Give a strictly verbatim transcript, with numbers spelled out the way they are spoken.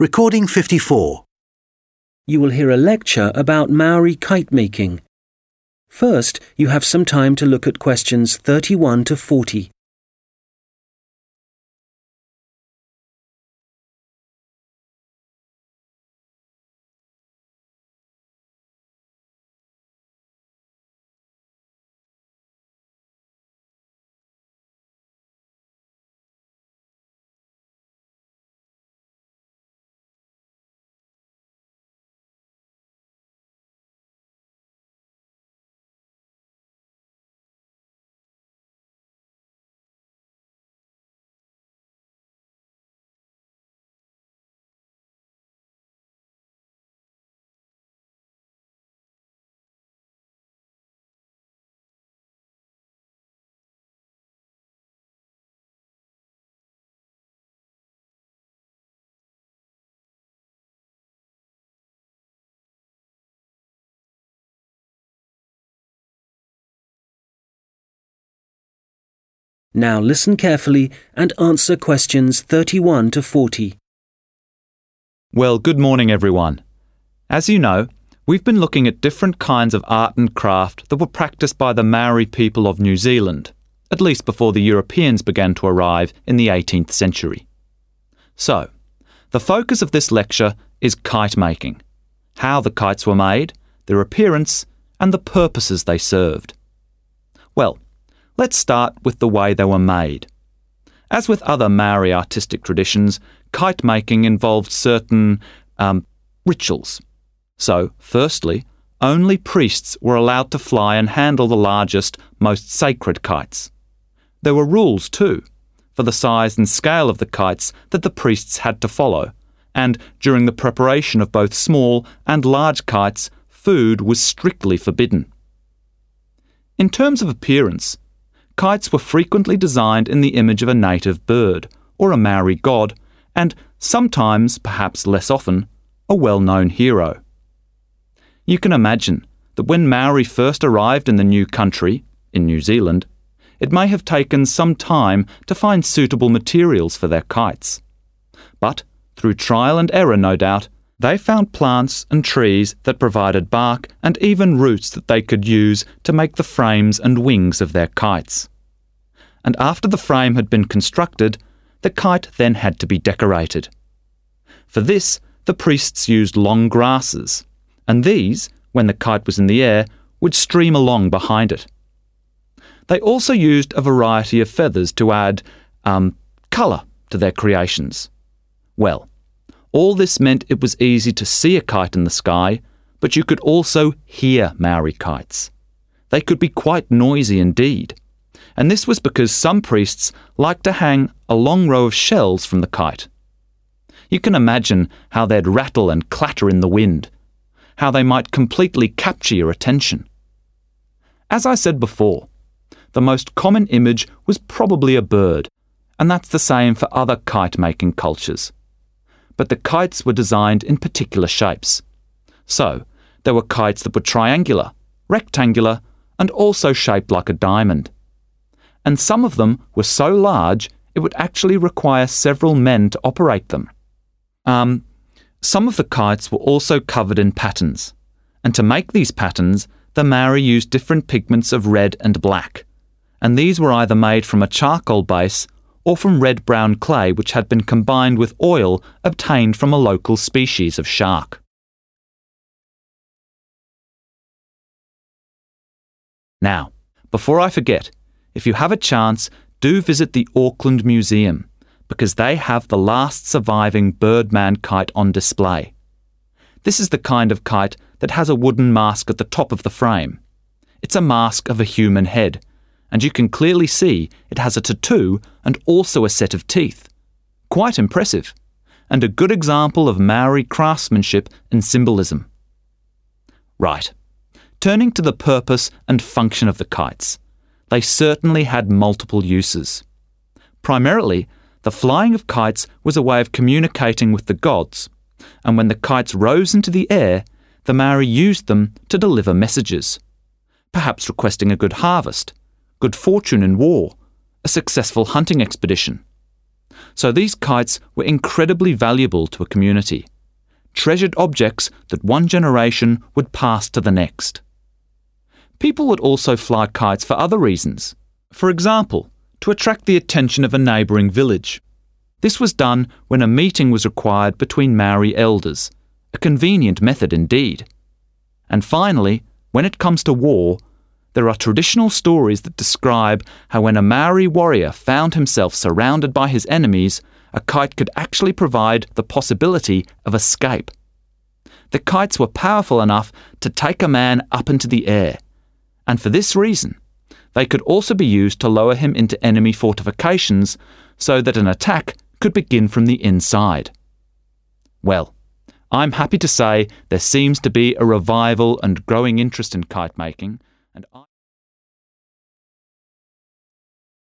Recording fifty-four. You will hear a lecture about Maori kite making. First, you have some time to look at questions thirty-one to forty. Now listen carefully and answer questions thirty-one to forty. Well, good morning everyone. As you know, we've been looking at different kinds of art and craft that were practiced by the Maori people of New Zealand, at least before the Europeans began to arrive in the eighteenth century. So, the focus of this lecture is kite making, how the kites were made, their appearance, and the purposes they served. Well, let's start with the way they were made. As with other Maori artistic traditions, kite making involved certain um, rituals. So, firstly, only priests were allowed to fly and handle the largest, most sacred kites. There were rules too, for the size and scale of the kites that the priests had to follow, and during the preparation of both small and large kites, food was strictly forbidden. In terms of appearance, kites were frequently designed in the image of a native bird, or a Maori god, and sometimes, perhaps less often, a well-known hero. You can imagine that when Maori first arrived in the new country, in New Zealand, it may have taken some time to find suitable materials for their kites. But, through trial and error no doubt, they found plants and trees that provided bark and even roots that they could use to make the frames and wings of their kites. And after the frame had been constructed, the kite then had to be decorated. For this, the priests used long grasses, and these, when the kite was in the air, would stream along behind it. They also used a variety of feathers to add um, colour to their creations. Well, all this meant it was easy to see a kite in the sky, but you could also hear Maori kites. They could be quite noisy indeed, and this was because some priests liked to hang a long row of shells from the kite. You can imagine how they'd rattle and clatter in the wind, how they might completely capture your attention. As I said before, the most common image was probably a bird, and that's the same for other kite-making cultures. But the kites were designed in particular shapes. So, there were kites that were triangular, rectangular, and also shaped like a diamond. And some of them were so large it would actually require several men to operate them. Um, some of the kites were also covered in patterns, and to make these patterns, the Maori used different pigments of red and black, and these were either made from a charcoal base or from red-brown clay which had been combined with oil obtained from a local species of shark. Now, before I forget, if you have a chance, do visit the Auckland Museum, because they have the last surviving Birdman kite on display. This is the kind of kite that has a wooden mask at the top of the frame. It's a mask of a human head, and you can clearly see it has a tattoo and also a set of teeth. Quite impressive, and a good example of Maori craftsmanship and symbolism. Right, turning to the purpose and function of the kites. They certainly had multiple uses. Primarily, the flying of kites was a way of communicating with the gods, and when the kites rose into the air, the Maori used them to deliver messages, perhaps requesting a good harvest, good fortune in war, a successful hunting expedition. so these kites were incredibly valuable to a community, treasured objects that one generation would pass to the next. People would also fly kites for other reasons. For example, to attract the attention of a neighbouring village. This was done when a meeting was required between Maori elders, a convenient method indeed. And finally, when it comes to war, there are traditional stories that describe how when a Maori warrior found himself surrounded by his enemies, a kite could actually provide the possibility of escape. The kites were powerful enough to take a man up into the air, and for this reason, they could also be used to lower him into enemy fortifications so that an attack could begin from the inside. Well, I'm happy to say there seems to be a revival and growing interest in kite making, and I